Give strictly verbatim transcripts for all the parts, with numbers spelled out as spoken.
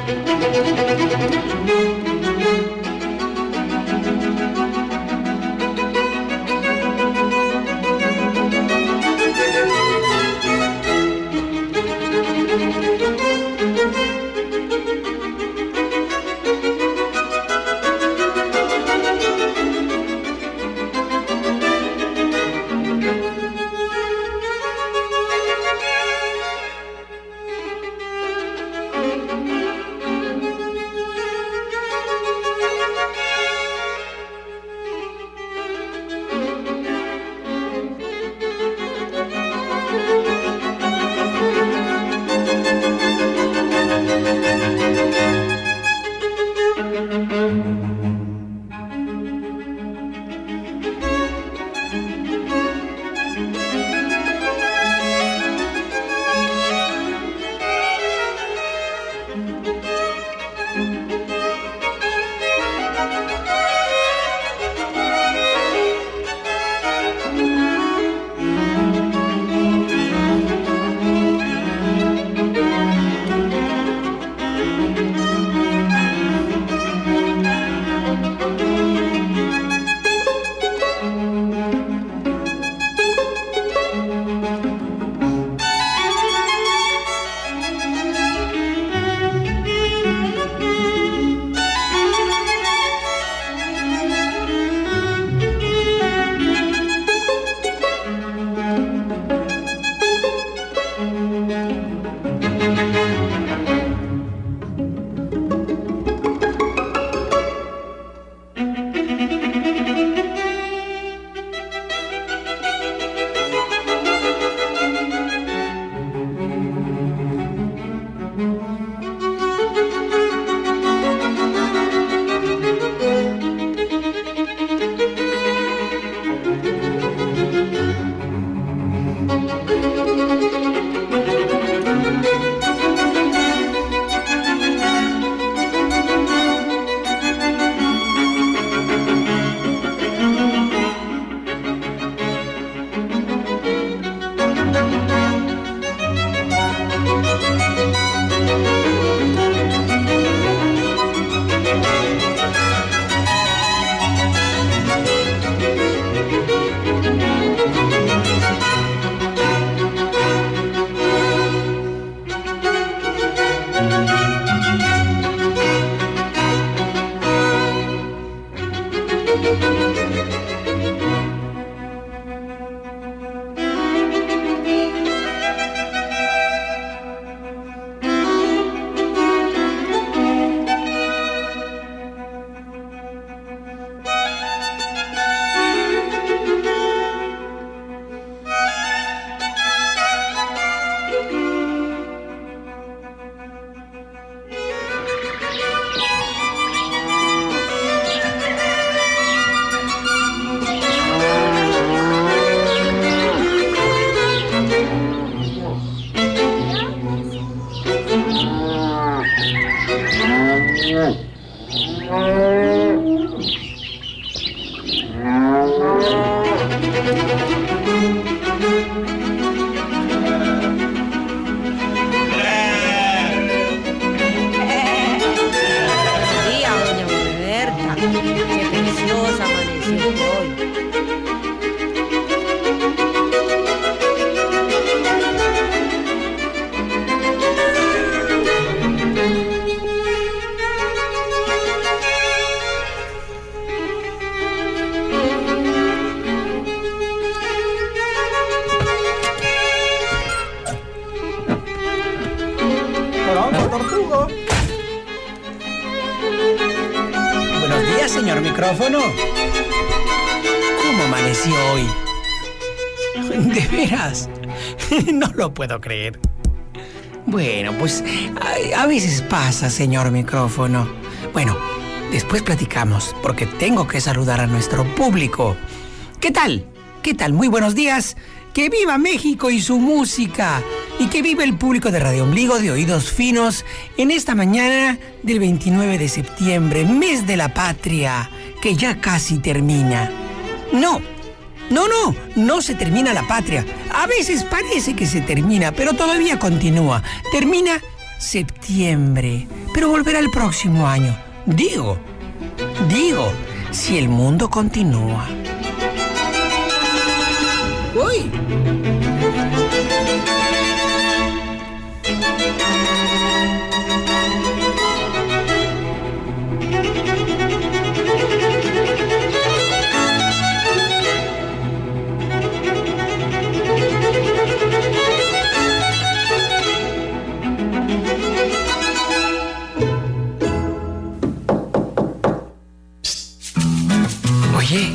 señor micrófono. ¿Cómo amaneció hoy? ¿De veras? No lo puedo creer. Bueno, pues a, a veces pasa, señor micrófono. Bueno, después platicamos, porque tengo que saludar a nuestro público. ¿Qué tal? ¿Qué tal? Muy buenos días. ¡Que viva México y su música! Y que viva el público de Radio Ombligo de Oídos Finos en esta mañana del veintinueve de septiembre, mes de la patria, que ya casi termina. No, no, no, no se termina la patria. A veces parece que se termina, pero todavía continúa. Termina septiembre, pero volverá el próximo año. Digo, digo, si el mundo continúa. ¡Uy! Oye.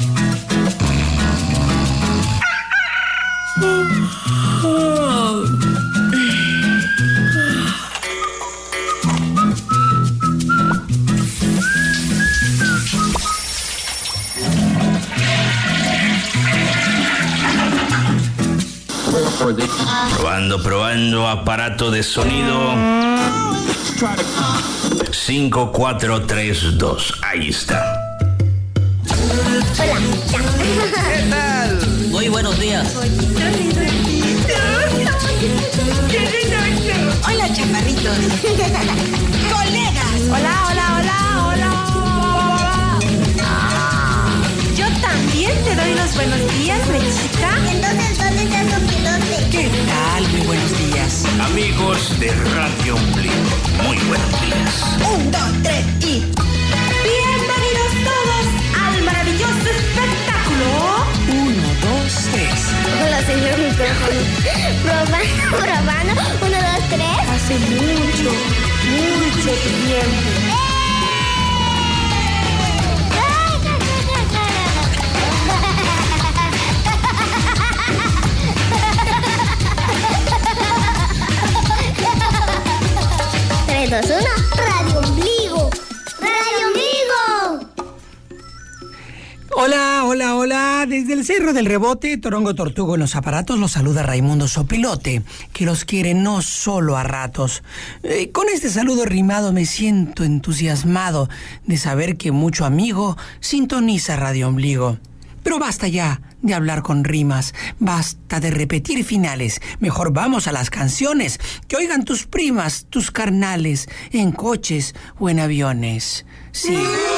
Probando, probando, aparato de sonido. cinco, cuatro, tres, dos. Ahí está. Hola. ¿Qué tal? Muy buenos días. Hola, chaparritos. Colegas. Hola, hola, hola, hola. Ah. Yo también te doy los buenos días, Mechita. Entonces, ¿dónde está tu pilote? ¿Qué tal? Muy buenos días. Amigos de Radio Ombligo, muy buenos días. Un, dos, tres y... Bienvenidos todos al maravilloso espectáculo. Uno, dos, tres. Hola, señor micrófono. Probando, probando. Uno, dos, tres. Hace mucho, mucho tiempo. tres, dos, uno. Radio Ombligo. Radio Ombligo. Hola, hola, hola. Desde el Cerro del Rebote, Torongo Tortugo en los aparatos, los saluda Raimundo Sopilote, que los quiere no solo a ratos. Eh, con este saludo rimado me siento entusiasmado de saber que mucho amigo sintoniza Radio Ombligo. Pero basta ya de hablar con rimas, basta de repetir finales. Mejor vamos a las canciones, que oigan tus primas, tus carnales, en coches o en aviones. Sí.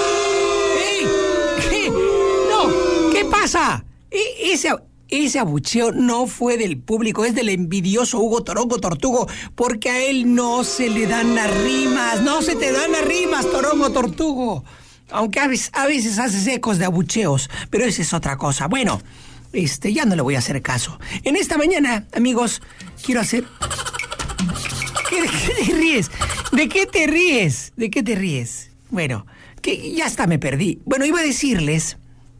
¡Ey! ¿Qué? No, ¿qué pasa? E- ese, ese abucheo no fue del público, es del envidioso Hugo Torongo Tortugo, porque a él no se le dan las rimas, no se te dan las rimas, Torongo Tortugo. Aunque a veces, a veces haces ecos de abucheos, pero esa es otra cosa. Bueno, este, ya no le voy a hacer caso. En esta mañana, amigos, quiero hacer... ¿Qué, ¿De qué te ríes? ¿De qué te ríes? ¿De qué te ríes? Bueno, que ya hasta me perdí. Bueno, iba a decirles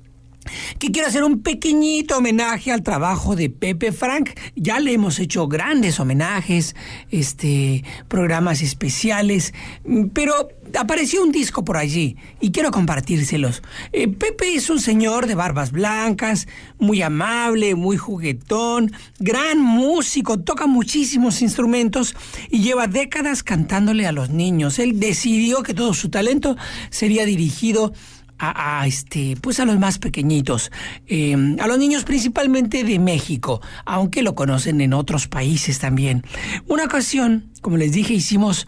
que quiero hacer un pequeñito homenaje al trabajo de Pepe Frank. Ya le hemos hecho grandes homenajes, este, programas especiales, pero apareció un disco por allí y quiero compartírselos. Eh, Pepe es un señor de barbas blancas, muy amable, muy juguetón, gran músico, toca muchísimos instrumentos y lleva décadas cantándole a los niños. Él decidió que todo su talento sería dirigido A, a este, pues a los más pequeñitos, eh, a los niños principalmente de México, aunque lo conocen en otros países también. Una ocasión, como les dije, hicimos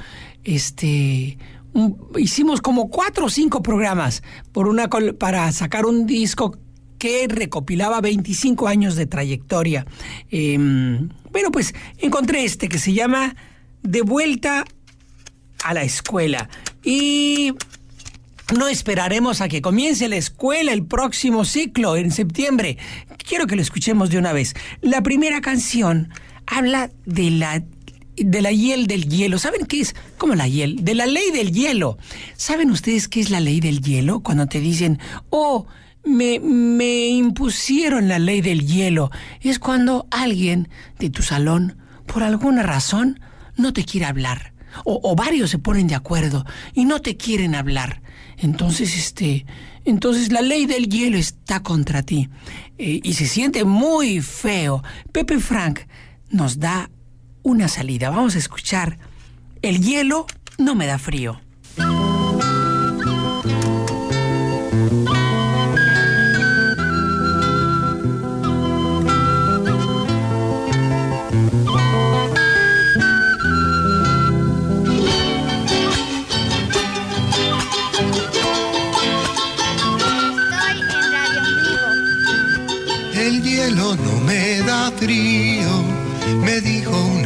este un, hicimos como cuatro o cinco programas por una para sacar un disco que recopilaba veinticinco años de trayectoria. Eh, bueno, pues encontré este que se llama De Vuelta a la Escuela y no esperaremos a que comience la escuela el próximo ciclo en septiembre. Quiero que lo escuchemos de una vez. La primera canción habla de la de la hiel del hielo. ¿Saben qué es? ¿Cómo la hiel? De la ley del hielo. ¿Saben ustedes qué es la ley del hielo? Cuando te dicen, oh, me, me impusieron la ley del hielo. Es cuando alguien de tu salón, por alguna razón, no te quiere hablar. O, o varios se ponen de acuerdo y no te quieren hablar. Entonces, este, entonces la ley del hielo está contra ti. Eh, y se siente muy feo. Pepe Frank nos da una salida. Vamos a escuchar El hielo no me da frío.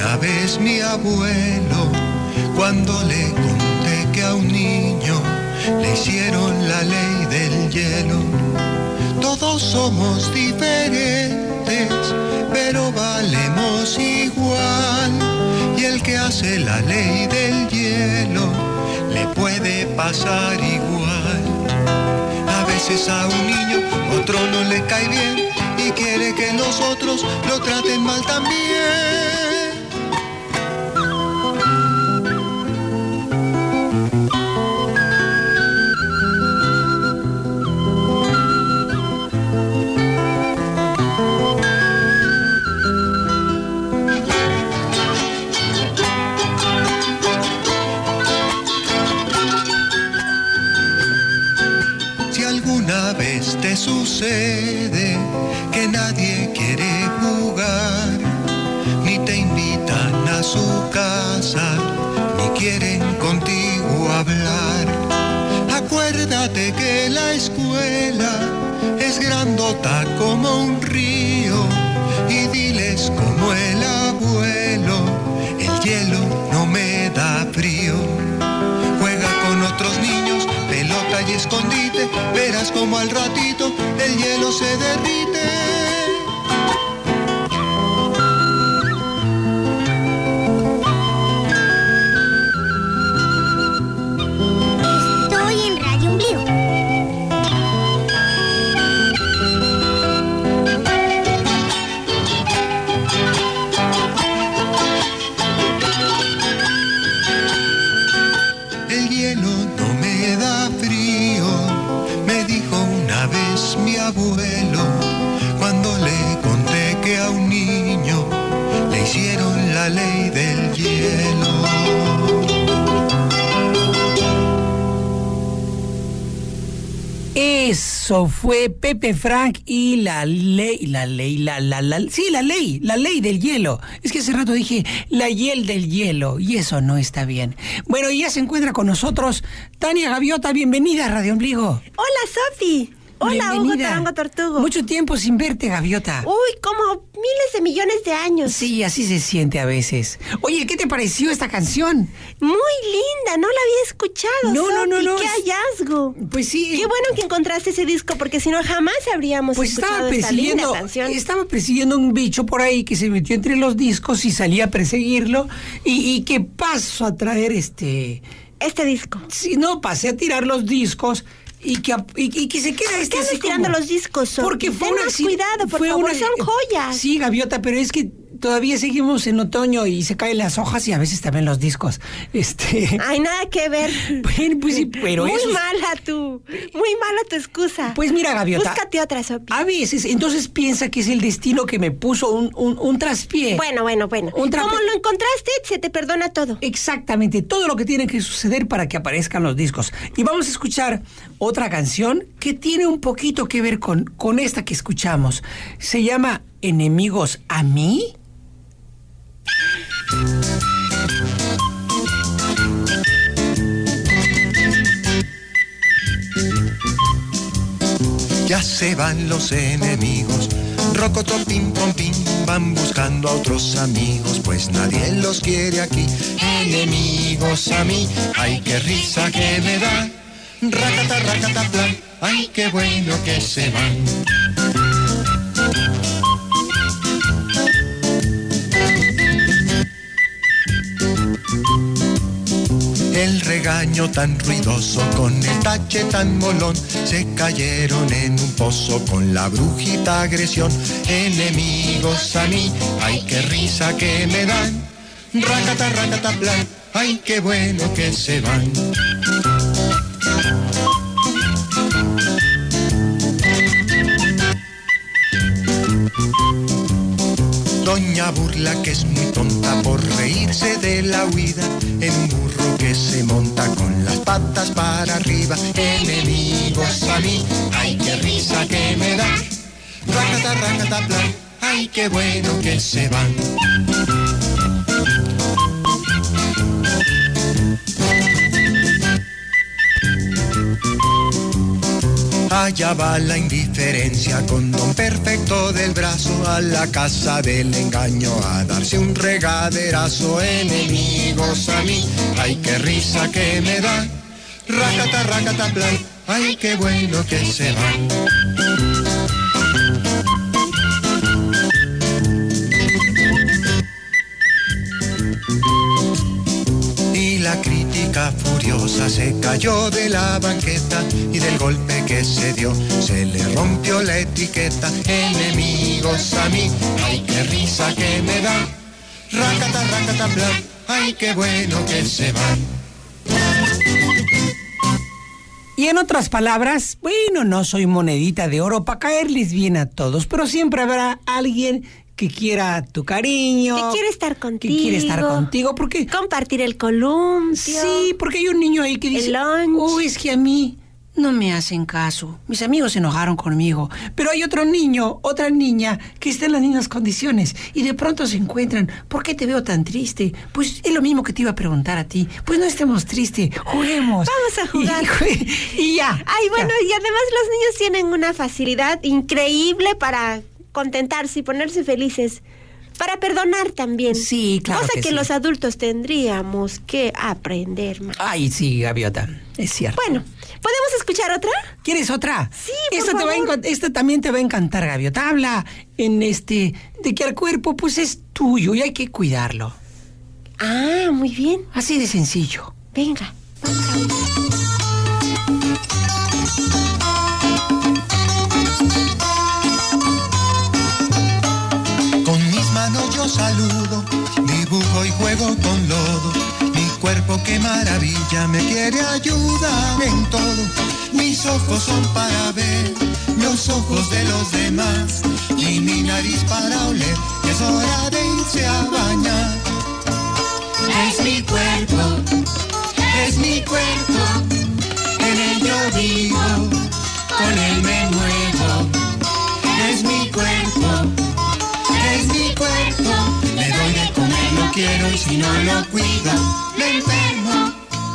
una vez mi abuelo cuando le conté que a un niño le hicieron la ley del hielo. Todos somos diferentes, pero valemos igual. Y el que hace la ley del hielo le puede pasar igual. A veces a un niño otro no le cae bien y quiere que los otros lo traten mal también. Te sucede que nadie quiere jugar, ni te invitan a su casa, ni quieren contigo hablar. Acuérdate que la escuela es grandota como un río, y diles como el abuelo, el hielo no me da frío. Juega con otros niños, pelota y escondite, verás como al ratito el hielo se derrite. Estoy en Radio Ombligo. El hielo no me da frío, me dijo una vez mi abuelo, cuando le conté que a un niño le hicieron la ley del hielo. Eso fue Pepe Frank y la ley, la ley, la, la, la, sí, la ley, la ley del hielo. Es que hace rato dije la hiel del hielo y eso no está bien. Bueno, y ya se encuentra con nosotros Tania Gaviota, bienvenida a Radio Ombligo. Hola, Sofi. Hola, Hugo Bienvenida. Tarango Tortugo. Mucho tiempo sin verte, Gaviota. Uy, como miles de millones de años. Sí, así se siente a veces. Oye, ¿qué te pareció esta canción? Muy linda, no la había escuchado. No, no, no, Sofi, no, qué es- hallazgo. Pues sí. Qué bueno que encontraste ese disco, porque si no jamás habríamos Pues escuchado estaba esta linda persiguiendo, canción. estaba persiguiendo un bicho por ahí que se metió entre los discos y salía a perseguirlo y, y que paso a traer este... Este disco. Si no, pasé a tirar los discos y que, y, y que se queda este ¿Qué andas así como- tirando los discos, Sofi? Porque fue Ten un más acci- cuidado, por fue favor, una- son joyas. Sí, Gaviota, pero es que todavía seguimos en otoño y se caen las hojas y a veces también los discos. Este... Ay, nada que ver. Bueno, pues sí, pero Muy eso es- mala tú, muy mala tu excusa. Pues mira, Gaviota. Búscate otra, Sofi. A veces, entonces piensa que es el destino que me puso un, un, un traspié. Bueno, bueno, bueno. Un trape- Como lo encontraste, se te perdona todo. Exactamente, todo lo que tiene que suceder para que aparezcan los discos. Y vamos a escuchar otra canción que tiene un poquito que ver con, con esta que escuchamos. Se llama Enemigos a mí. Ya se van los enemigos, rocoto pim pom pim, van buscando a otros amigos, pues nadie los quiere aquí. Enemigos a mí, ay qué risa que me da, racata racata plan, ay qué bueno que se van. El regaño tan ruidoso con el tache tan molón, se cayeron en un pozo con la brujita agresión. Enemigos a mí, ay qué risa que me dan, racata racata plan, ay qué bueno que se van. Doña Burla, que es muy tonta por reírse de la huida, en un burro que se monta con las patas para arriba. Enemigos a mí, ay qué risa que me da, racata racata plan, ay qué bueno que se van. Allá va la indiferencia con don perfecto del brazo a la casa del engaño a darse un regaderazo. Enemigos a mí, ay qué risa que me da. Racata, racata, plan, ay qué bueno que se van. Y la crítica furiosa se cayó de la banqueta y del golpe que se dio se le rompió la etiqueta. Enemigos a mí, ay qué risa que me da. Racata, racata, plan, ay qué bueno que se van. Y en otras palabras, bueno, no soy monedita de oro para caerles bien a todos, pero siempre habrá alguien que quiera tu cariño. Que quiere estar contigo. Que quiere estar contigo, porque... compartir el columpio. Sí, porque hay un niño ahí que dice... el lunch. Oh, es que a mí no me hacen caso. Mis amigos se enojaron conmigo. Pero hay otro niño, otra niña, que está en las mismas condiciones. Y de pronto se encuentran. ¿Por qué te veo tan triste? Pues es lo mismo que te iba a preguntar a ti. Pues no estemos tristes, juguemos. Vamos a jugar. Y, y ya. Ay, bueno, ya. y además los niños tienen una facilidad increíble para contentarse y ponerse felices. Para perdonar también. Sí, claro. Cosa que, que sí. los adultos tendríamos que aprender más. Ay, sí, Gaviota. Es cierto. Bueno, ¿podemos escuchar otra? ¿Quieres otra? Sí, por esta te va a favor. encan- esta también te va a encantar, Gaviota. Habla en este... de que el cuerpo, pues, es tuyo y hay que cuidarlo. Ah, muy bien. Así de sencillo. Venga. Con mis manos yo saludo, dibujo y juego con lodo. Mi cuerpo qué maravilla, me quiere ayudar en todo. Mis ojos son para ver los ojos de los demás y mi nariz para oler, que es hora de irse a bañar. Es mi cuerpo, es mi cuerpo, en él yo vivo, con él me muevo. Es mi cuerpo, es mi cuerpo, le doy de comer, lo quiero y si no lo cuido, me enfermo.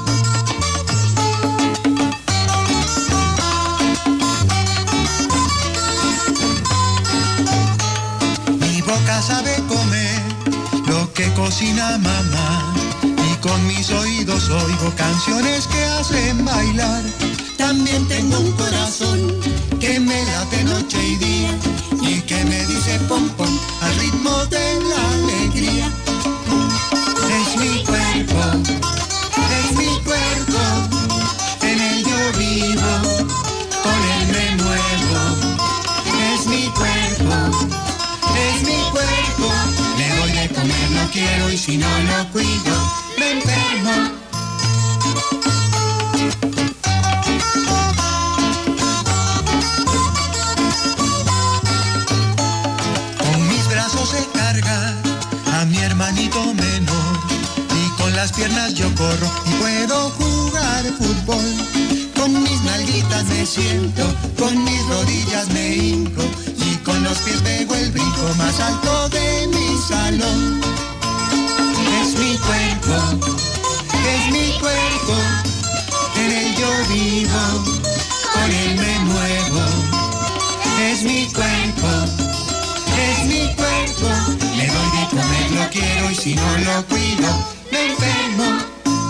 Mi boca sabe comer lo que cocina mamá y con mis oídos oigo canciones que hacen bailar. También tengo un corazón que me late noche y día y que me dice pom pom al ritmo de la alegría. Es mi cuerpo, es mi cuerpo, en él yo vivo, con él me muevo. Es mi cuerpo, es mi cuerpo, le doy de comer, lo quiero y si no lo cuido, me enfermo. Con mis brazos se carga a mi hermanito menor y con las piernas yo corro y puedo jugar fútbol. Con mis nalguitas me siento, con mis rodillas me hinco y con los pies pego el brinco más alto de mi salón. Es mi cuerpo, es mi cuerpo, en él yo vivo, con él me muevo. Es mi cuerpo, es mi cuerpo, le doy de comer, lo quiero y si no lo cuido, me enfermo.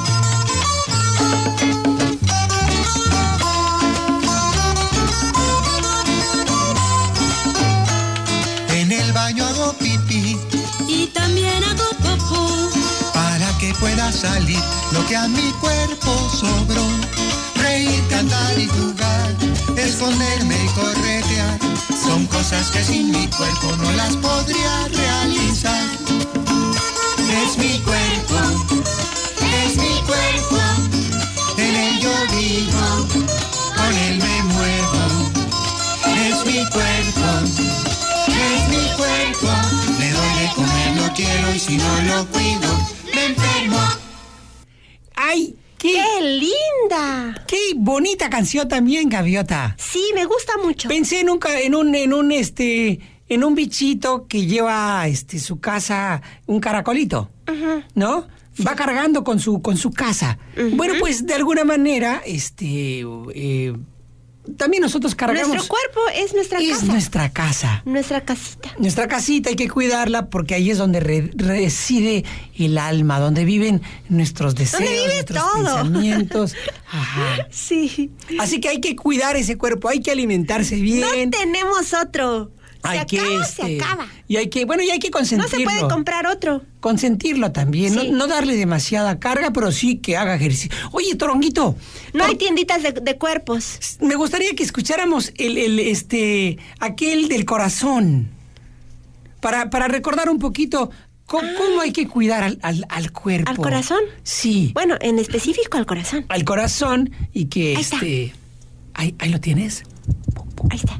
En el baño hago pipí y también hago popó para que pueda salir lo que a mi cuerpo sobró. Reír, cantar y jugar, esconderme y corretear, son cosas que sin mi cuerpo no las podría realizar. Es mi cuerpo, es mi cuerpo, en él yo vivo, con él me muevo. Es mi cuerpo, es mi cuerpo, le doy de comer, lo quiero y si no lo cuido, me enfermo. ¡Ay! ¡Qué, ¡Qué linda! qué bonita canción también, Gaviota! Sí, me gusta mucho. Pensé en un, ca- en un, en un, este, en un bichito que lleva, este, su casa, un caracolito, Ajá. ¿no? Va cargando con su, con su casa. Ujú. Bueno, pues, de alguna manera, este, eh, también nosotros cargamos... Nuestro cuerpo es nuestra es casa. Es nuestra casa. Nuestra casita. Nuestra casita hay que cuidarla porque ahí es donde re- reside el alma, donde viven nuestros deseos, donde vive nuestros todo. pensamientos. Ajá. Sí. Así que hay que cuidar ese cuerpo, hay que alimentarse bien. No tenemos otro. Se hay acaba, que, se este, acaba. Y hay que, bueno, y hay que No consentirlo. se puede comprar otro. Consentirlo también, Sí. no, no darle demasiada carga, pero sí que haga ejercicio. Oye, Toronguito. No por- hay tienditas de, de cuerpos. Me gustaría que escucháramos el, el este, aquel del corazón. Para, para recordar un poquito cómo, cómo hay que cuidar al, al, al cuerpo. ¿Al corazón? Sí. Bueno, en específico al corazón. Al corazón y que Ahí está. este. Ahí, ahí lo tienes. Ahí está.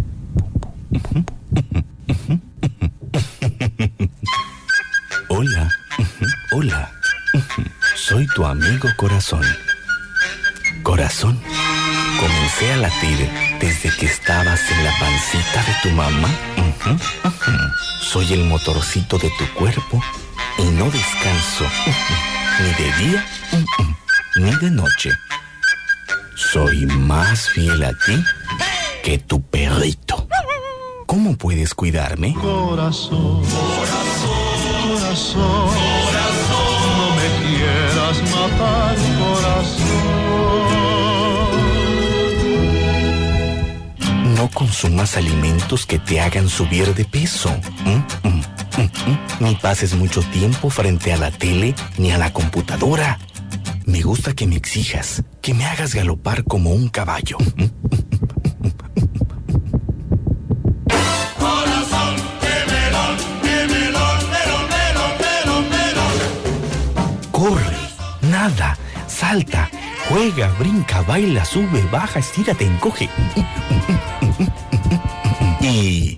Hola, ujú, hola, ujú, soy tu amigo Corazón. Corazón, comencé a latir desde que estabas en la pancita de tu mamá. Ujú, ujú. Soy el motorcito de tu cuerpo y no descanso, ujú, ni de día, ujú, ni de noche. Soy más fiel a ti que tu perrito. ¿Cómo puedes cuidarme? Corazón, corazón, corazón, no me quieras matar, corazón. No consumas alimentos que te hagan subir de peso. Mm, mm, mm, mm. Ni pases mucho tiempo frente a la tele ni a la computadora. Me gusta que me exijas, que me hagas galopar como un caballo. Corre, nada, salta, juega, brinca, baila, sube, baja, estírate, encoge. Y...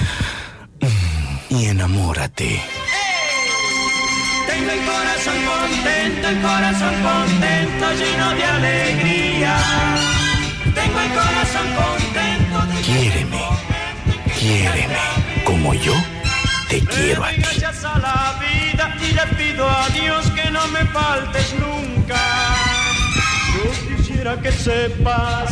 y enamórate. Tengo el corazón contento, el corazón contento, lleno de alegría. Tengo el corazón contento. De... Quiéreme, quiéreme, como yo te quiero a ti. Gracias a la vida y le pido a Dios que no me faltes nunca. Yo quisiera que sepas.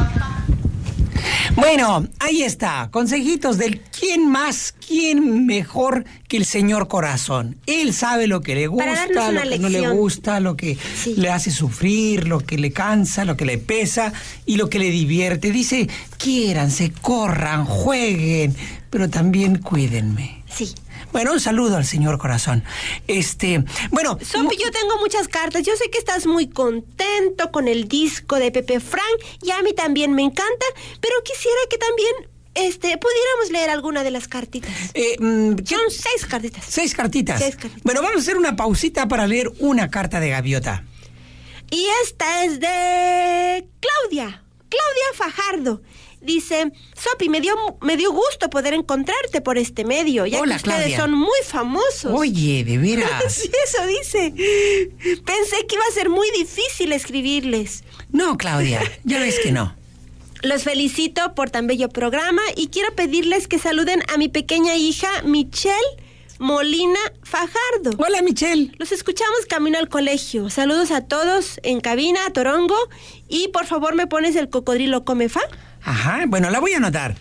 Bueno, ahí está. Consejitos del quién más, quién mejor que el señor Corazón. Él sabe lo que le Para darnos gusta, lo una que no le lección. gusta, lo que Sí. le hace sufrir, lo que le cansa, lo que le pesa y lo que le divierte. Dice, quiéranse, corran, jueguen, pero también cuídenme. Sí. Bueno, un saludo al señor Corazón. Este, bueno... Sopi, yo tengo muchas cartas. Yo sé que estás muy contento con el disco de Pepe Frank y a mí también me encanta, pero quisiera que también este, pudiéramos leer alguna de las cartitas. Eh, mm, ¿qué- Son seis cartitas. Seis cartitas. Seis cartitas. Bueno, vamos a hacer una pausita para leer una carta de gaviota. Y esta es de Claudia, Claudia Fajardo. Dice, Sopi, me dio, me dio gusto poder encontrarte por este medio, ya Hola, que ustedes Claudia. son muy famosos. Oye, de veras. Sí, eso dice. Pensé que iba a ser muy difícil escribirles. No, Claudia, ya ves que no. Los felicito por tan bello programa y quiero pedirles que saluden a mi pequeña hija Michelle Molina Fajardo. Hola, Michelle. Los escuchamos camino al colegio. Saludos a todos en cabina, a Torongo. Y por favor me pones el cocodrilo Comefa. Ajá, bueno, la voy a anotar.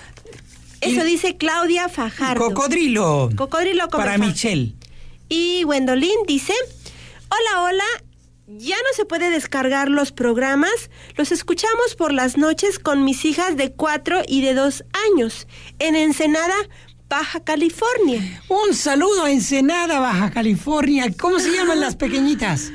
Eso Y- dice Claudia Fajardo. Cocodrilo. Cocodrilo Comefa. Para Michelle. Y Gwendolyn dice, hola, hola, ya no se puede descargar los programas, los escuchamos por las noches con mis hijas de cuatro y de dos años, en Ensenada, Baja California. Un saludo a Ensenada, Baja California. ¿Cómo se llaman las pequeñitas?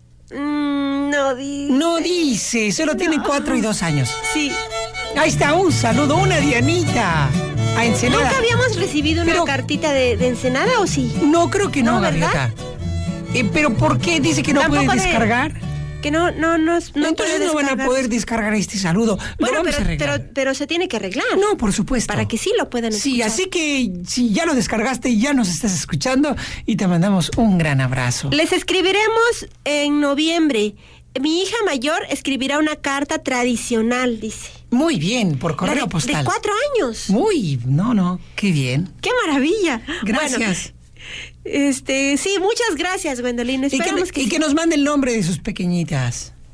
Mm, no dice. No dice, solo tiene cuatro y dos años. Sí. Ahí está, un saludo, una Dianita. A Ensenada. ¿Nunca habíamos recibido una Pero- cartita de, de Ensenada o sí? No, creo que no, No, ¿verdad? Gaviota. Eh, ¿Pero por qué dice que no puede Tampoco de- descargar? Que no, no, no, no Entonces puede no van a descargar. poder descargar este saludo. Lo Bueno, vamos pero, a arreglar. pero, pero se tiene que arreglar. No, por supuesto. Para que sí lo puedan escuchar. Sí, así que si ya lo descargaste y ya nos estás escuchando y te mandamos un gran abrazo. Les escribiremos en noviembre. Mi hija mayor escribirá una carta tradicional, dice. Muy bien, por correo La de, postal. De cuatro años. Muy, no, no, qué bien. ¡Qué maravilla! Gracias. Bueno, este, sí, muchas gracias, Gwendolyn. Y que, Esperamos que, y sí. que nos mande el nombre de sus pequeñitas.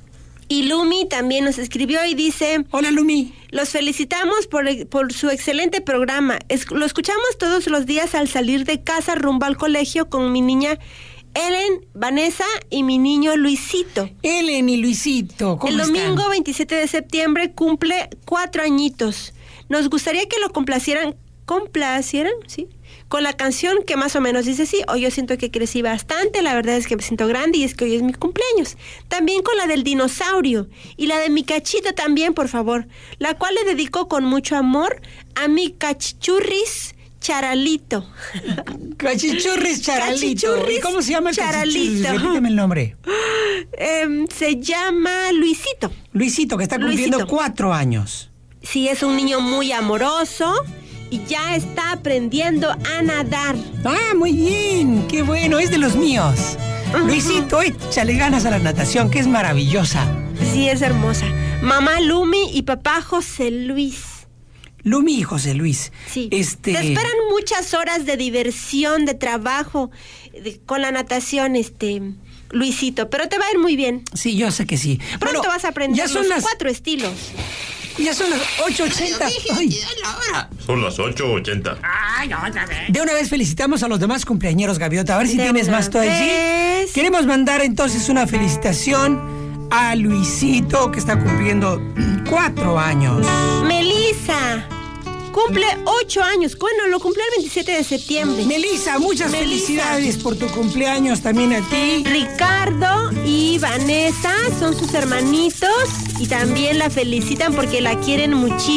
Y Lumi también nos escribió y dice... Hola, Lumi. Los felicitamos por, por su excelente programa. Es, lo escuchamos todos los días al salir de casa rumbo al colegio con mi niña Ellen, Vanessa y mi niño Luisito. Ellen y Luisito, ¿cómo El domingo están? veintisiete de septiembre cumple cuatro añitos. Nos gustaría que lo complacieran, complacieran, ¿sí? Con la canción que más o menos dice así: hoy yo siento que crecí bastante, la verdad es que me siento grande y es que hoy es mi cumpleaños. También con la del dinosaurio y la de mi cachito también, por favor, la cual le dedico con mucho amor a mi cachichurris Charalito. Cachichurris Charalito. Cachichurris ¿Y cómo se llama el cachichurris? Charalito. Repíteme el nombre. Eh, se llama Luisito. Luisito, que está cumpliendo Luisito. cuatro años. Sí, es un niño muy amoroso y ya está aprendiendo a nadar. Ah, muy bien, qué bueno, es de los míos. Ujú. Luisito, échale ganas a la natación, que es maravillosa. Sí, es hermosa. Mamá Lumi y papá José Luis. Lumi y José Luis. Sí. Este... Te esperan muchas horas de diversión, de trabajo de- con la natación, este Luisito, pero te va a ir muy bien. Sí, yo sé que sí. Pronto Bueno, vas a aprender ya son los las, cuatro estilos. Ya son las ocho ochenta. Ay. Son las ocho ochenta. De una vez felicitamos a los demás cumpleañeros, Gaviota. A ver si De tienes una más tú allí. vez. Queremos mandar entonces una felicitación a Luisito, que está cumpliendo cuatro años. Melissa cumple ocho años. Bueno, lo cumplió el veintisiete de septiembre. Melissa, muchas Melissa. felicidades por tu cumpleaños también a ti. Ricardo y Vanessa son sus hermanitos y también la felicitan porque la quieren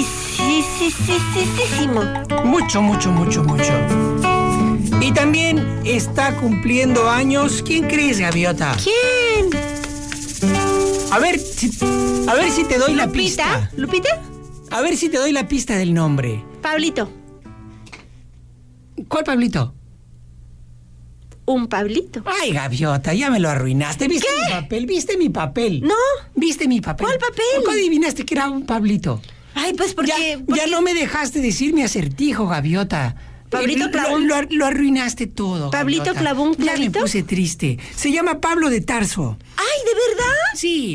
muchísimo. Mucho, mucho, mucho, mucho. Y también está cumpliendo años. ¿Quién crees, Gaviota? ¿Quién? A ver, si, a ver si te doy la ¿Lupita? pista. ¿Lupita? A ver si te doy la pista del nombre. Pablito. ¿Cuál Pablito? Un Pablito. Ay, Gaviota, ya me lo arruinaste. ¿Viste ¿Qué? mi papel? ¿Viste mi papel? No. ¿Viste mi papel? ¿Cuál papel? ¿Cómo adivinaste que era un Pablito? Ay, pues porque... Ya, porque- ya no me dejaste decir mi acertijo, Gaviota. Pablito Eh, clavó lo, un- lo, lo arruinaste todo. ¿Pablito Gaviota. clavó un Ya me clavito? puse triste. Se llama Pablo de Tarso. ¡Ay, de verdad! Sí.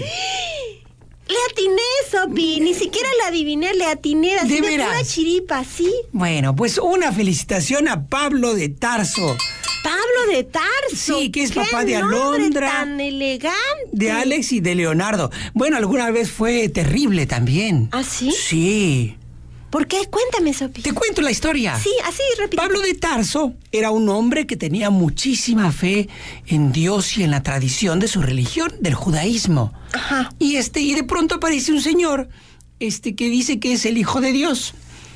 Le atiné, Sopi. Ni siquiera la adiviné, le atiné. Así ¿De de veras? pura chiripa, ¿sí? Bueno, pues una felicitación a Pablo de Tarso. Pablo de Tarso. Sí, que es ¡Qué papá de nombre Alondra, tan elegante! De Alex y de Leonardo. Bueno, alguna vez fue terrible también. ¿Ah, sí? Sí. ¿Por qué? Cuéntame, Sopi. Te cuento la historia. Sí, así, rápido. Pablo de Tarso era un hombre que tenía muchísima fe en Dios y en la tradición de su religión, del judaísmo. Ajá. Y este, y de pronto aparece un señor, este, que dice que es el Hijo de Dios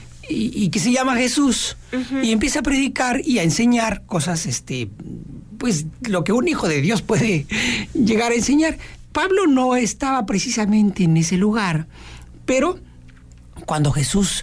y, y que se llama Jesús. Ujú. Y empieza a predicar y a enseñar cosas, este, pues lo que un hijo de Dios puede llegar a enseñar. Pablo no estaba precisamente en ese lugar, pero cuando Jesús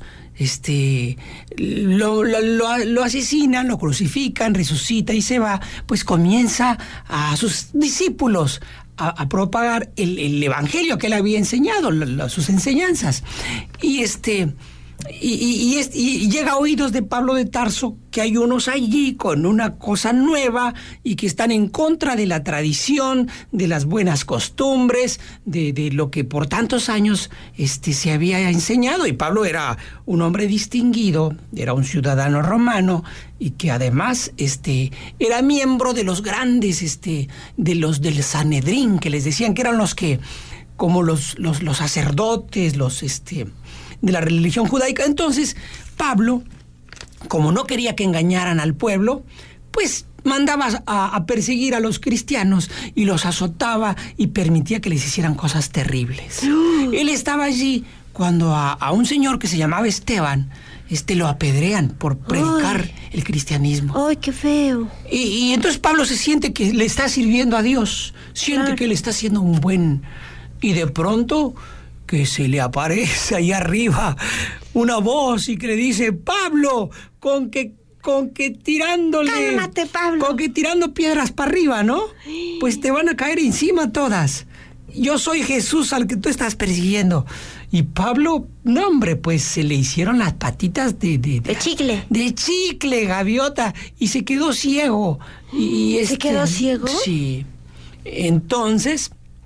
este lo, lo, lo, lo asesinan, lo crucifican, resucita y se va, pues comienza a sus discípulos a, a propagar el, el evangelio que él había enseñado, lo, lo, sus enseñanzas. Y este y, y, y, es, y llega a oídos de Pablo de Tarso que hay unos allí con una cosa nueva y que están en contra de la tradición, de las buenas costumbres, de, de lo que por tantos años este, se había enseñado. Y Pablo era un hombre distinguido, era un ciudadano romano y que además este, era miembro de los grandes, este, de los del Sanedrín, que les decían que eran los que, como los, los, los sacerdotes, los... este de la religión judaica. Entonces, Pablo, como no quería que engañaran al pueblo, pues mandaba a, a perseguir a los cristianos y los azotaba y permitía que les hicieran cosas terribles. Uh. Él estaba allí cuando a, a un señor que se llamaba Esteban, este lo apedrean por predicar Ay. el cristianismo. ¡Ay, qué feo! Y, y entonces Pablo se siente que le está sirviendo a Dios, siente claro. que le está haciendo un buen... Y de pronto... que se le aparece ahí arriba una voz y que le dice: Pablo, con que con que tirándole Cálmate, Pablo. Con que tirando piedras para arriba, ¿no? Pues te van a caer encima todas. Yo soy Jesús al que tú estás persiguiendo. Y Pablo, no hombre, pues se le hicieron las patitas de de, de, de chicle. De chicle, Gaviota, y se quedó ciego. Y ¿Se este, quedó ciego? Sí. Entonces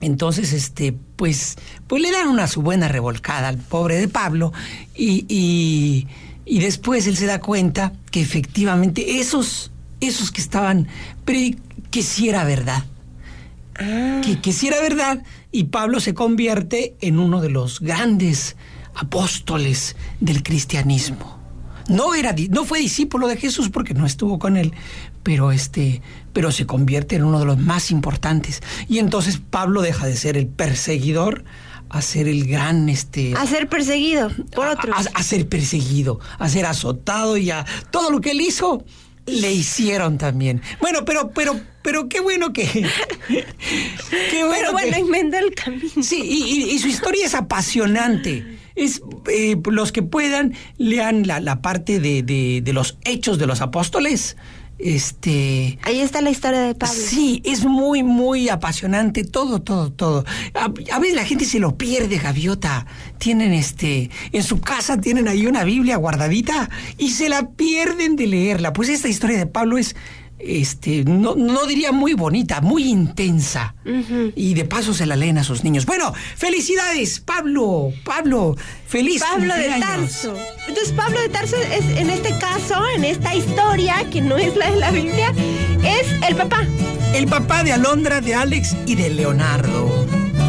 Entonces, este, pues, pues le dan una su buena revolcada al pobre de Pablo y, y, y después él se da cuenta que efectivamente esos, esos que estaban, que sí era verdad. Ah. Que, que sí era verdad, y Pablo se convierte en uno de los grandes apóstoles del cristianismo. No era, no fue discípulo de Jesús porque no estuvo con él, pero este, pero se convierte en uno de los más importantes. Y entonces Pablo deja de ser el perseguidor a ser el gran, este, a ser perseguido por otros, a, a, a ser perseguido, a ser azotado, y a todo lo que él hizo le hicieron también. Bueno, pero, pero, pero qué bueno que... qué bueno pero bueno, que, enmendó el camino. Sí, y, y, y su historia es apasionante. Es, eh, los que puedan, lean la, la parte de, de, de los Hechos de los Apóstoles. Este... Ahí está la historia de Pablo. Sí, es muy, muy apasionante, todo, todo, todo. A, a veces la gente se lo pierde, Gaviota. Tienen este, en su casa tienen ahí una Biblia guardadita y se la pierden de leerla. Pues esta historia de Pablo es, este, no, no diría muy bonita, muy intensa. Uh-huh. Y de paso se la leen a sus niños. Bueno, felicidades, Pablo, Pablo, feliz Pablo cumpleaños. de Tarso. Entonces Pablo de Tarso es, en este caso, en esta historia, que no es la de la Biblia, es el papá. El papá de Alondra, de Alex y de Leonardo.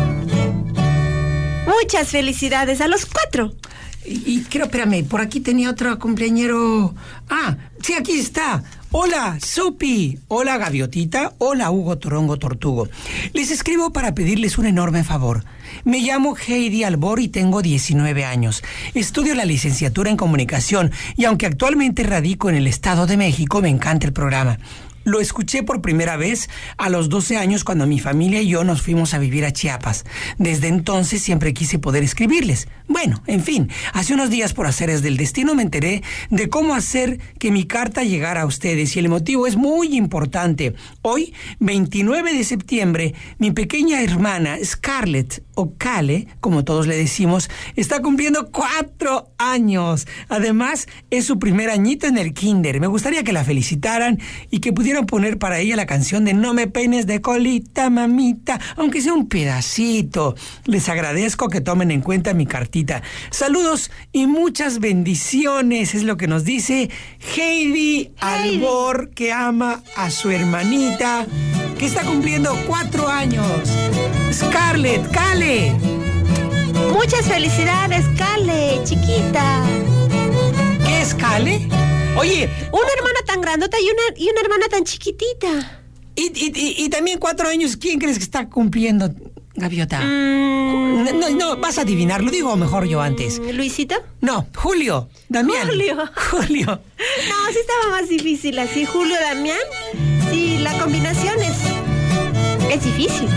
Muchas felicidades a los cuatro. Y, y creo, espérame, por aquí tenía otro cumpleañero. Ah, sí, aquí está. Hola, Sopi. Hola, Gaviotita. Hola, Hugo Torongo Tortugo. Les escribo para pedirles un enorme favor. Me llamo Heidi Albor y tengo diecinueve años. Estudio la licenciatura en comunicación y aunque actualmente radico en el Estado de México, me encanta el programa. Lo escuché por primera vez a los doce años cuando mi familia y yo nos fuimos a vivir a Chiapas. Desde entonces siempre quise poder escribirles. Bueno, en fin, hace unos días por azares del destino me enteré de cómo hacer que mi carta llegara a ustedes y el motivo es muy importante. Hoy, veintinueve de septiembre, mi pequeña hermana Scarlett, o Kale, como todos le decimos, está cumpliendo cuatro años. Además, es su primer añito en el kinder. Me gustaría que la felicitaran y que pudieran poner para ella la canción de No me peines de colita, mamita, aunque sea un pedacito. Les agradezco que tomen en cuenta mi cartita. Saludos y muchas bendiciones, es lo que nos dice Heidi Albor, que ama a su hermanita, que está cumpliendo cuatro años. Scarlett, Kale. Muchas felicidades, Kale, chiquita. ¿Qué es Kale? Oye, una hermana tan grandota y una, y una hermana tan chiquitita. Y, y, y, y también cuatro años, ¿quién crees que está cumpliendo, Gaviota? Mm. No, no, no, vas a adivinar, lo digo mejor yo antes. ¿Luisito? No, Julio, Damián. Julio. Julio. No, sí estaba más difícil así. Julio, Damián, sí, la combinación es, es difícil.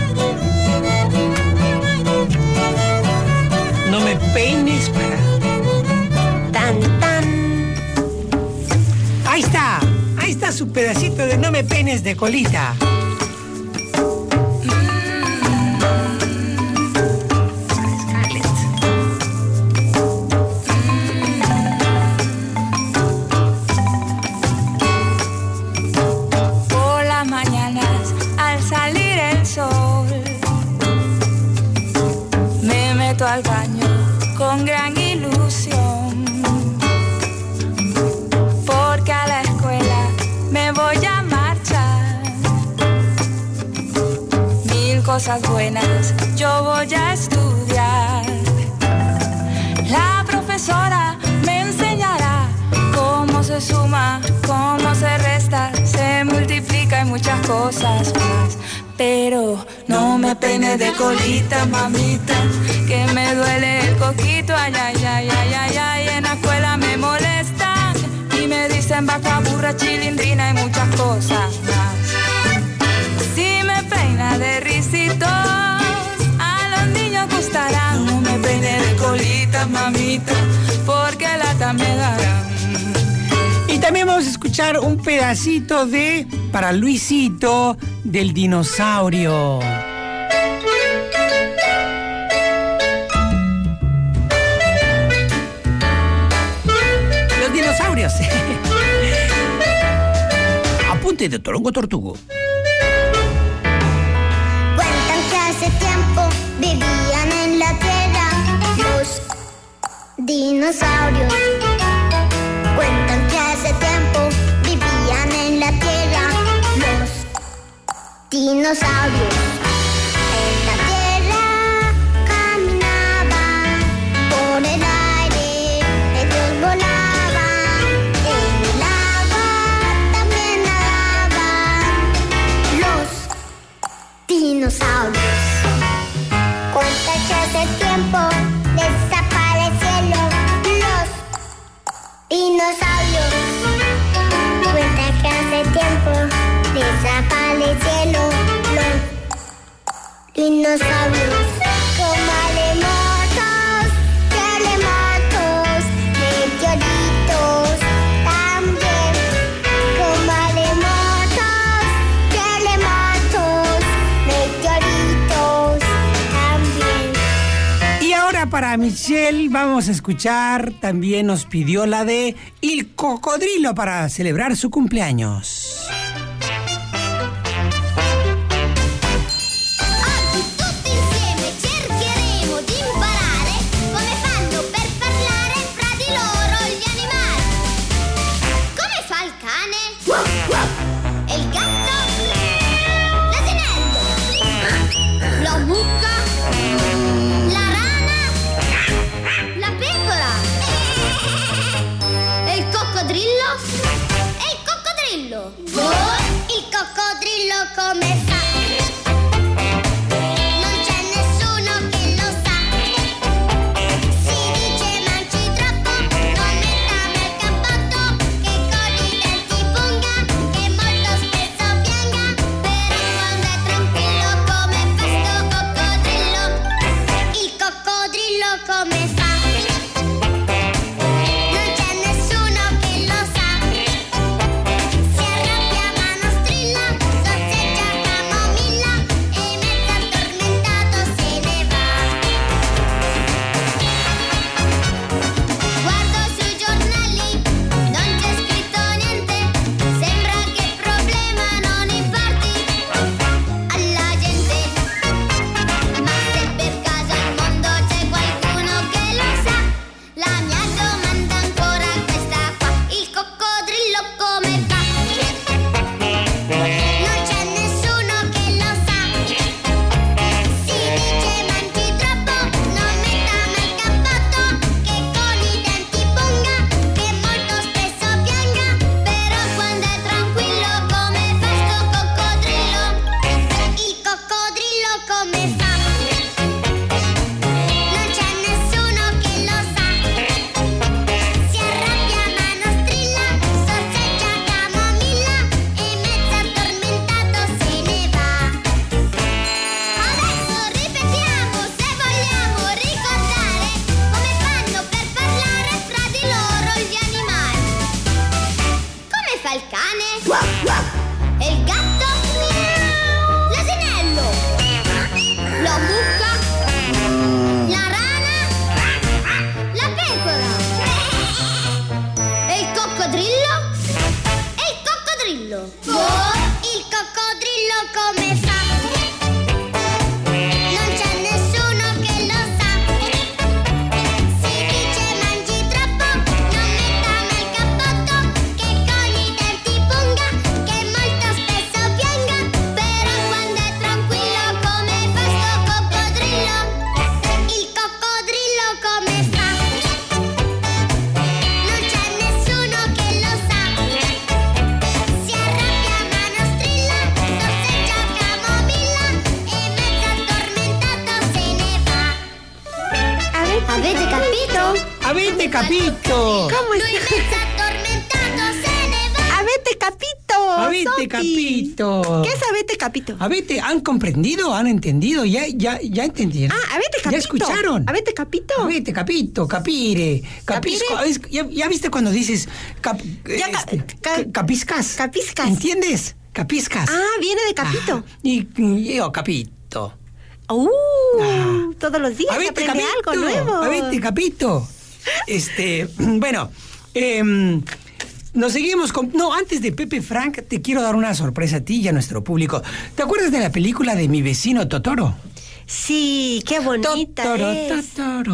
No me peines para... Tan, tan. Ahí está, ahí está su pedacito de No me peines de colita. Por las mañanas al salir el sol me meto al baño con gran ilusión. Porque a la escuela me voy a marchar. Mil cosas buenas yo voy a estudiar. La profesora me enseñará cómo se suma, cómo se resta, se multiplica y muchas cosas más. Pero no me peines de colita, mamita, que me duele el coquito, ay, ay, ay, ay, ay, ay, en la escuela me molesta. Y me dicen vaca, burra, chilindrina y muchas cosas más. Si me peina de risitos, a los niños gustarán. No me peine de colita, mamita, porque lata me darán. Y también vamos a escuchar un pedacito de Para Luisito del dinosaurio. Los dinosaurios. Apunte de Torongo Tortugo. Cuentan que hace tiempo dinosaurios. Cuentan que hace tiempo vivían en la tierra los dinosaurios. En la tierra caminaban, por el aire ellos volaban, en el agua también nadaban los dinosaurios. Cuenta que hace tiempo desaparecieron los dinosaurios. Cuenta que hace tiempo desaparecieron los dinosaurios. Como aremotos, terremotos, meteoritos también. Como aremotos, terremotos, meteoritos también. Y ahora para Michelle vamos a escuchar, también nos pidió la de Il Cocodrilo para celebrar su cumpleaños. Oggi tutti insieme cercheremo di imparare come fanno per parlare fra di loro gli animali. Come fa il cane? E il gatto? L'asinello? La mucca? La rana? La pecora? E il coccodrillo? E il coccodrillo? Il coccodrillo come fa? Non c'è nessuno che lo sa. Si dice mangi troppo, non metta nel cappotto, che con i denti punga, che molto spesso pianga, però quando è tranquillo come fa sto coccodrillo? Il coccodrillo come fa? Non c'è nessuno che lo sa. Si arrabbia ma non strilla, sorseggia camomilla e mezzo addormentato se ne va. Guardo sui giornali, non c'è scritto niente, sembra che il problema non importi alla gente. Ma se per caso al mondo c'è qualcuno che lo sa, la mia domanda ancora è questa qua: il coccodrillo come fa? Non c'è nessuno che lo sa. Si dice mangi troppo, non metta mai cappotto, che con i denti punga, che molto spesso pianga, però quando è tranquillo come fa sto coccodrillo? Il coccodrillo come fa? Non c'è nessuno che lo sa. Si arrabbia ma non strilla, sorseggia camomilla e mezzo addormentato se ne va. Adesso ripetiamo se vogliamo ricordare come fanno per parlare fra di loro gli animali. Come fa il cane? E il gatto? L'asinello? La mucca? La rana? La pecora? E il coccodrillo? E il coccodrillo? Il coccodrillo come fa? Non c'è nessuno che lo sa. Si dice mangi troppo, non metta mai cappotto, che con i denti punga, che molto spesso pianga, però quando è tranquillo come fa sto coccodrillo? Il coccodrillo come fa? Non c'è nessuno che lo sa. Si arrabbia ma non strilla, sorseggia camomilla e mezzo addormentato se ne va. Avete capito? Avete capito? Lui mezzo addormentato se ne va. Avete capito? Avete Sofi? capito? ¿Qué es avete capito? ¿Avete, han comprendido? ¿Han entendido? ¿Ya, ya, ya entendieron? Ah, avete capito. ¿Ya escucharon? Avete capito. Avete capito, capire. Capisco. Capire. Es- ¿Ya, ya viste cuando dices cap- Ya ca- este, ca- ca- capiscas? capiscas. ¿Entiendes? Capiscas. Ah, viene de capito. Ah, y, y yo capito. Uh, Ah. todos los días se Avete aprende capito. algo nuevo. Avete capito. Este, bueno, em, nos seguimos con... No, antes de Pepe Frank, te quiero dar una sorpresa a ti y a nuestro público. ¿Te acuerdas de la película de Mi vecino Totoro? Sí, qué bonita Totoro, es. Totoro.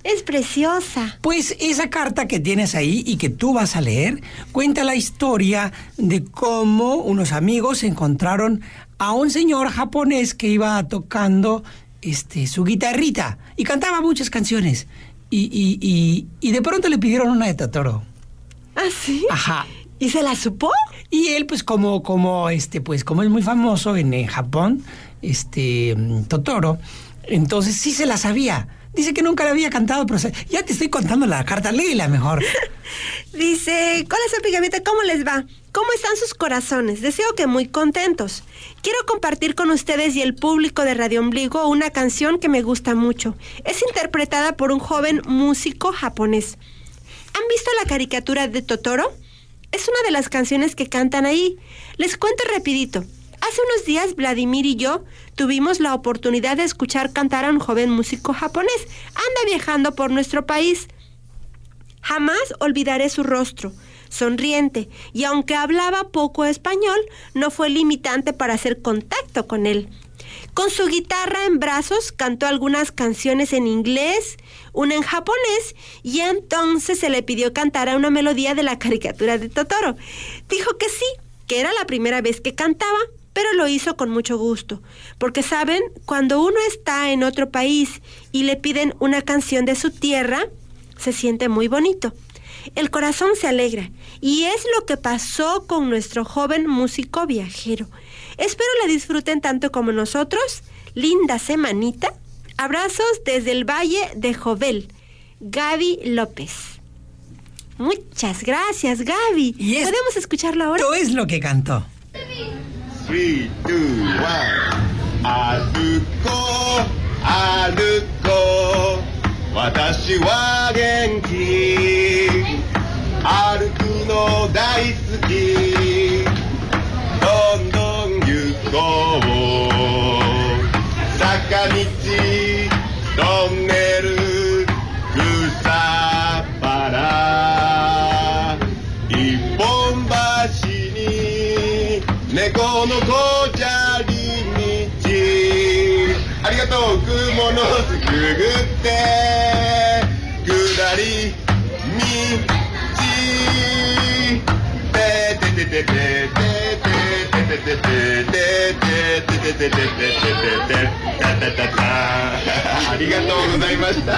Es preciosa. Pues esa carta que tienes ahí y que tú vas a leer cuenta la historia de cómo unos amigos encontraron a un señor japonés que iba tocando este, su guitarrita y cantaba muchas canciones. Y, y, y, y de pronto le pidieron una de Totoro. ¿Ah, sí? Ajá. ¿Y se la supo? Y él, pues, como, como, este, pues, como es muy famoso en, en Japón, este, Totoro, entonces sí se la sabía. Dice que nunca la había cantado, pero se, ya te estoy contando la carta, léela mejor. Dice, hola, Sopi Gaviota, ¿cómo les va? ¿Cómo están sus corazones? Deseo que muy contentos. Quiero compartir con ustedes y el público de Radio Ombligo una canción que me gusta mucho. Es interpretada por un joven músico japonés. ¿Han visto la caricatura de Totoro? Es una de las canciones que cantan ahí. Les cuento rapidito. Hace unos días Vladimir y yo tuvimos la oportunidad de escuchar cantar a un joven músico japonés. Anda viajando por nuestro país. Jamás olvidaré su rostro, sonriente, y aunque hablaba poco español, no fue limitante para hacer contacto con él. Con su guitarra en brazos cantó algunas canciones en inglés, una en japonés, y entonces se le pidió cantar a una melodía de la caricatura de Totoro. Dijo que sí, que era la primera vez que cantaba, pero lo hizo con mucho gusto, porque saben, cuando uno está en otro país y le piden una canción de su tierra, se siente muy bonito. El corazón se alegra, y es lo que pasó con nuestro joven músico viajero. Espero la disfruten tanto como nosotros. Linda semanita. Abrazos desde el Valle de Jovel. Gaby López. Muchas gracias, Gaby. Y es- ¿Podemos escucharlo ahora? Esto es lo que cantó. three, two, one. 歩こう歩こう私は元気歩くの大好きどんどん行こう坂道トンネル草原一本橋に猫の子じゃり道ありがとう雲のすくぐって下り道ててててててててててててててててててたたたたありがとうございました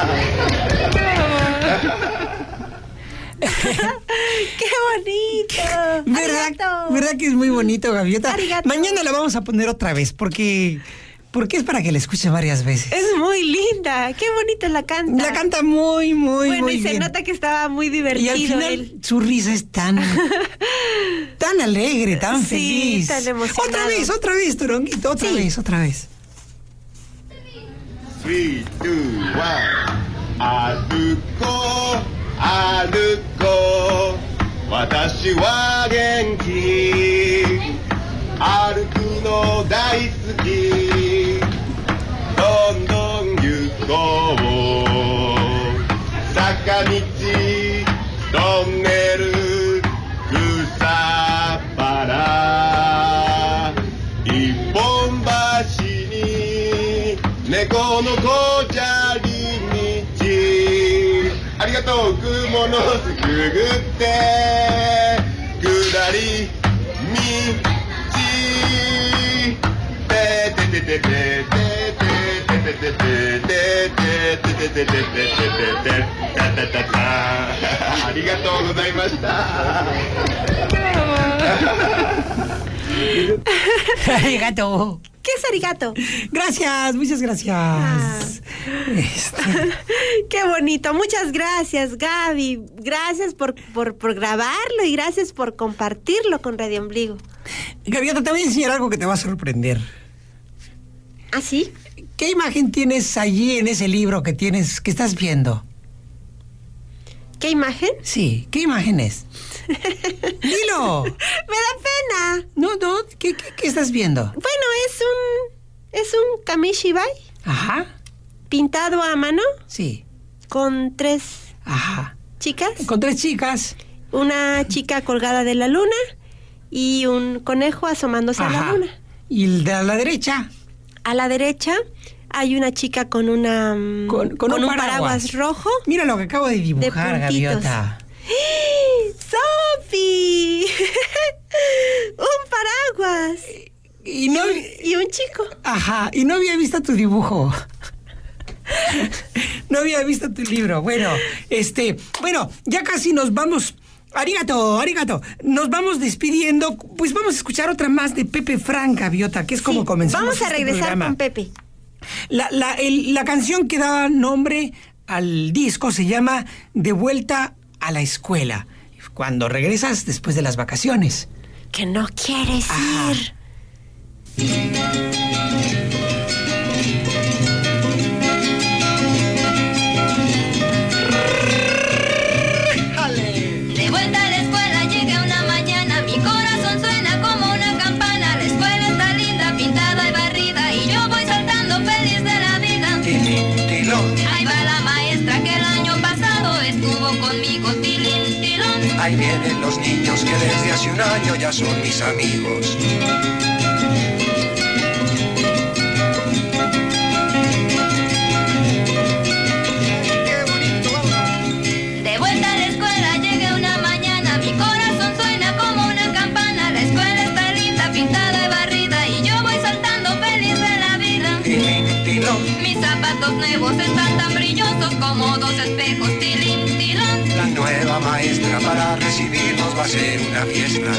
¡Qué bonito! ¿Verdad, Arigato. ¿Verdad que es muy bonito, Gaviota? Arigato. Mañana la vamos a poner otra vez porque, porque es para que la escuche varias veces. Es muy linda. ¡Qué bonito la canta! La canta muy, muy, Bueno, muy y se bien. nota que estaba muy divertido Y al final él. su risa es tan, tan alegre, tan Sí, feliz. tan emocionado. Otra vez, otra vez, Toronguito, otra Sí. vez, otra vez. three, two, one. 歩こう歩こう私は元気歩くの大好きどんどん行こう坂道トンネル草原一本橋に猫の子じゃり道ありがとう雲のすくぐって下り道てててててててててててててててててたたたたありがとうございました Arigato. ¿Qué es arigato? Gracias, muchas gracias. Ah. Este, ¡Qué bonito! Muchas gracias, Gaby. Gracias por, por, por grabarlo y gracias por compartirlo con Radio Ombligo. Gaviota, te voy a enseñar algo que te va a sorprender. ¿Ah, sí? ¿Qué imagen tienes allí en ese libro que tienes, que estás viendo? ¿Qué imagen? Sí, ¿qué imagen es? ¡Dilo! ¡Me da pena! No, no, ¿qué, qué, qué estás viendo? Bueno, es un... es un kamishibai Ajá, pintado a mano sí, con tres ajá. chicas. Con tres chicas. Una chica colgada de la luna y un conejo asomándose a la Ajá. luna. Y el de a la derecha. A la derecha hay una chica con una mm, Con- con un un paraguas. paraguas rojo. Mira lo que acabo de dibujar, De puntitos. Gaviota. ¡Sofi! ¡Un paraguas! Y no, Y un chico. ajá, y no había visto tu dibujo. No había visto tu libro. Bueno, este, bueno, ya casi nos vamos. Arigato, arigato. Nos vamos despidiendo. Pues vamos a escuchar otra más de Pepe Frank, Gaviota, que es como Sí, comenzamos vamos a este regresar programa. con Pepe. La, la, el- la canción que da nombre al disco se llama De vuelta a la escuela. Cuando regresas después de las vacaciones. Que no quieres Ajá. ir. De vuelta a la escuela llegué una mañana, mi corazón suena como una campana. La escuela está linda, pintada y barrida, y yo voy saltando feliz de la vida. Ahí va la maestra que el año pasado estuvo conmigo, tilín, tilón. Ahí vienen los niños que desde hace un año ya son mis amigos. De vuelta a la escuela llegué una mañana, mi corazón suena como una campana. La escuela está linda, pintada y barrida, y yo voy saltando feliz de la vida. Mis zapatos nuevos están tan brillosos como dos espejos, tilín, tilón. La nueva maestra para recibirnos va a ser una fiesta.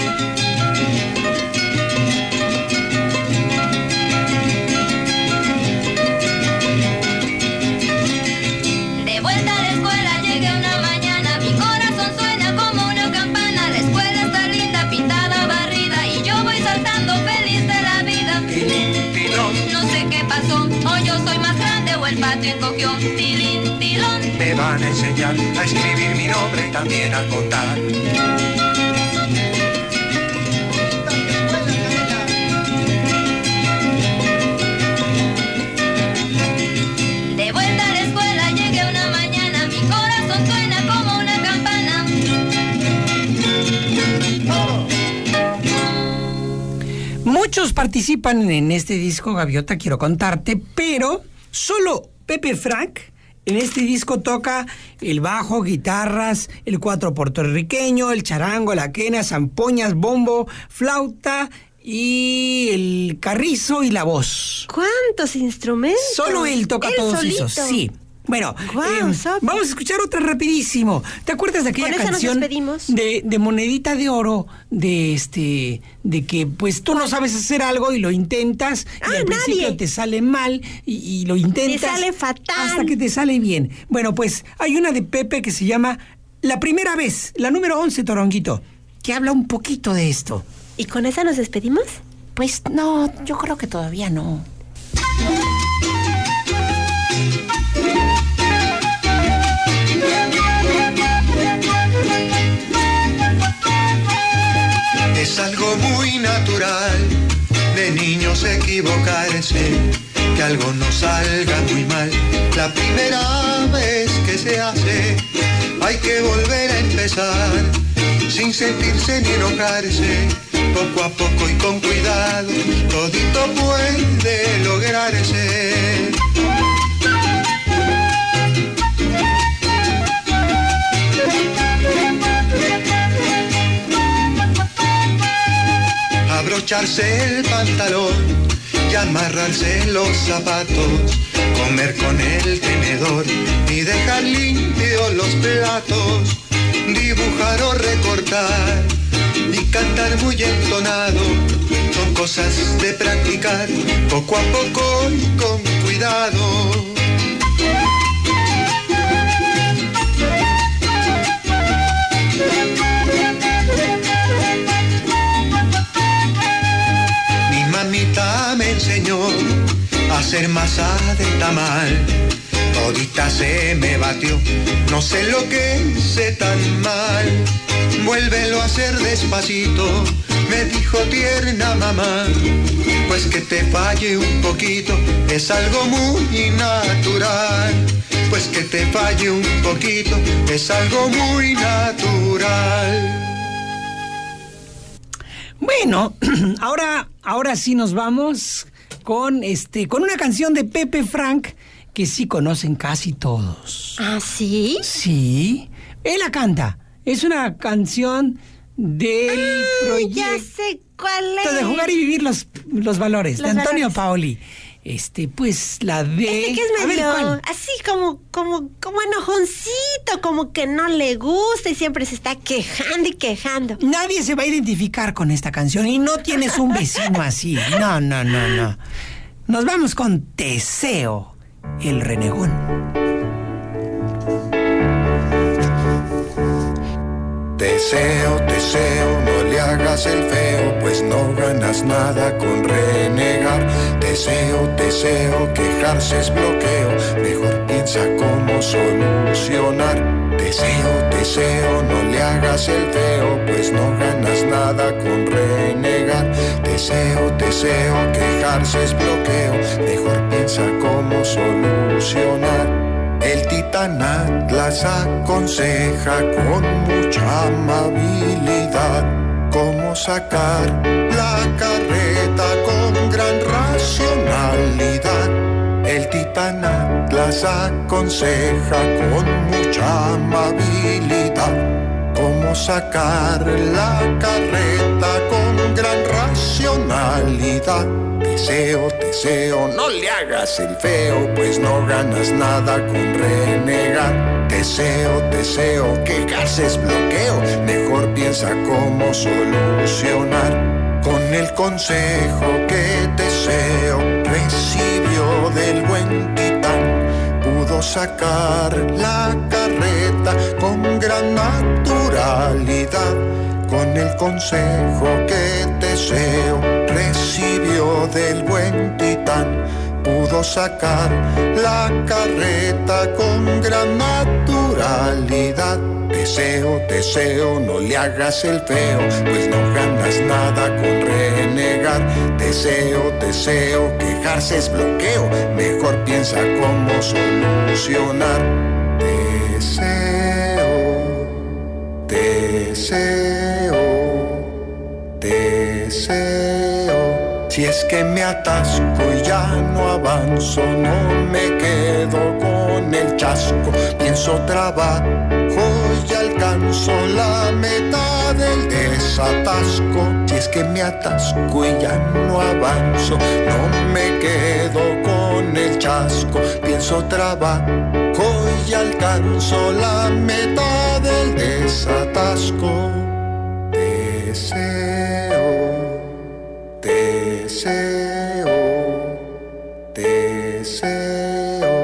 De vuelta a la escuela llegué una mañana, mi corazón suena como una campana. La escuela está linda, pintada, barrida, y yo voy saltando feliz de la vida. No sé qué pasó, o yo soy más grande o el patio encogió, tilín, tilón. Me van a enseñar a escribir mi nombre y también a contar. De vuelta a la escuela llegué una mañana, mi corazón suena como una campana. Muchos participan en este disco, Gaviota, quiero contarte, pero solo Pepe Frank en este disco toca el bajo, guitarras, el cuatro puertorriqueño, el charango, la quena, zampoñas, bombo, flauta y el carrizo y la voz. ¿Cuántos instrumentos? Solo él toca todos solito. esos, sí. Bueno, Guau, eh, Sofi. vamos a escuchar otra rapidísimo. ¿Te acuerdas de aquella Con esa nos canción despedimos. de, de monedita de oro? De este, de que pues tú no sabes hacer algo y lo intentas Ah, y al principio nadie. te sale mal y, y lo intentas. Te sale fatal. Hasta que te sale bien. Bueno, pues hay una de Pepe que se llama La Primera Vez, la número once, Toronguito, que habla un poquito de esto. ¿Y con esa nos despedimos? Pues no, yo creo que todavía no. Es algo muy natural de niños equivocarse, que algo no salga muy mal. La primera vez que se hace, hay que volver a empezar, sin sentirse ni enojarse, poco a poco y con cuidado, todito puede lograrse. Abrocharse el pantalón y amarrarse los zapatos, comer con el tenedor y dejar limpios los platos, dibujar o recortar y cantar muy entonado, son cosas de practicar poco a poco y con cuidado. Mi mamita me enseñó a hacer masa de tamal, todita se me batió, no sé lo que hice tan mal. Vuélvelo a hacer despacito, me dijo tierna mamá, pues que te falle un poquito es algo muy natural, pues que te falle un poquito es algo muy natural. Bueno, ahora, ahora sí nos vamos con, este, con una canción de Pepe Frank que sí conocen casi todos. ¿Ah, sí? Sí, él la canta. Es una canción del ah, proyecto ya sé cuál es. de Jugar y Vivir los, los Valores, Los de Antonio valores. Paoli. Este, pues la de... Este que es A ver, medio ¿cuál? así como, como, como enojoncito, como que no le gusta y siempre se está quejando y quejando. Nadie se va a identificar con esta canción y no tienes un vecino así. No, no, no, no. Nos vamos con Teseo, el renegón. Teseo, Teseo, no le hagas el feo, pues no ganas nada con renegar. Teseo, Teseo, quejarse es bloqueo, mejor piensa cómo solucionar. Teseo, Teseo, no le hagas el feo, pues no ganas nada con renegar. Teseo, Teseo, quejarse es bloqueo, mejor piensa cómo solucionar. El titán Atlas aconseja con mucha amabilidad cómo sacar la carreta con gran racionalidad. El titán Atlas aconseja con mucha amabilidad cómo sacar la carreta con gran racionalidad. Teseo, Teseo, no le hagas el feo, pues no ganas nada con renegar. Teseo, Teseo, quejarse es bloqueo, mejor piensa cómo solucionar. Con el consejo que Teseo recibió del buen titán, pudo sacar la carreta con gran naturalidad. Con el consejo que Teseo recibió del buen titán, pudo sacar la carreta con gran naturalidad. Teseo, Teseo, no le hagas el feo, pues no ganas nada con renegar. Teseo, Teseo, quejarse es bloqueo, mejor piensa cómo solucionar. Teseo, Teseo, Teseo, si es que me atasco y ya no avanzo, no me quedo con el chasco, pienso trabajo y alcanzo la meta del desatasco. Si es que me atasco y ya no avanzo, no me quedo con el chasco, pienso trabajo y alcanzo la meta del desatasco. Teseo, Teseo, Teseo.